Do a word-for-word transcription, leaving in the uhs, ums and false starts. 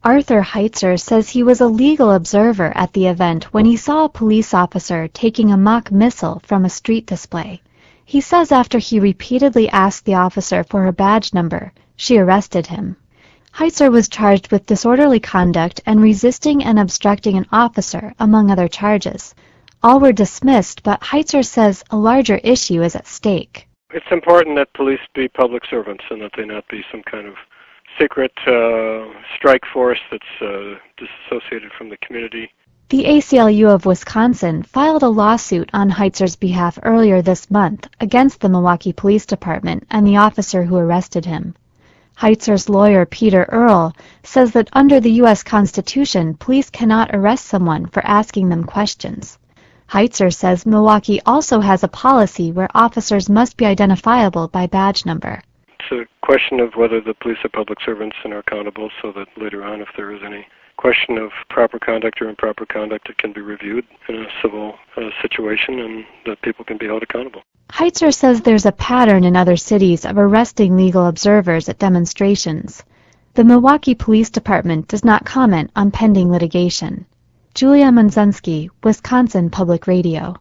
Arthur Heitzer says he was a legal observer at the event when he saw a police officer taking a mock missile from a street display. He says after he repeatedly asked the officer for her badge number, she arrested him. Heitzer was charged with disorderly conduct and resisting and obstructing an officer, among other charges. All were dismissed, but Heitzer says a larger issue is at stake. It's important that police be public servants and that they not be some kind of secret uh, strike force that's uh, disassociated from the community. The A C L U of Wisconsin filed a lawsuit on Heitzer's behalf earlier this month against the Milwaukee Police Department and the officer who arrested him. Heitzer's lawyer, Peter Earle, says that under the U S Constitution, police cannot arrest someone for asking them questions. Heitzer says Milwaukee also has a policy where officers must be identifiable by badge number. It's a question of whether the police are public servants and are accountable, so that later on, if there is any question of proper conduct or improper conduct, it can be reviewed in a civil uh, situation and that people can be held accountable. Heitzer says there's a pattern in other cities of arresting legal observers at demonstrations. The Milwaukee Police Department does not comment on pending litigation. Julia Munzensky, Wisconsin Public Radio.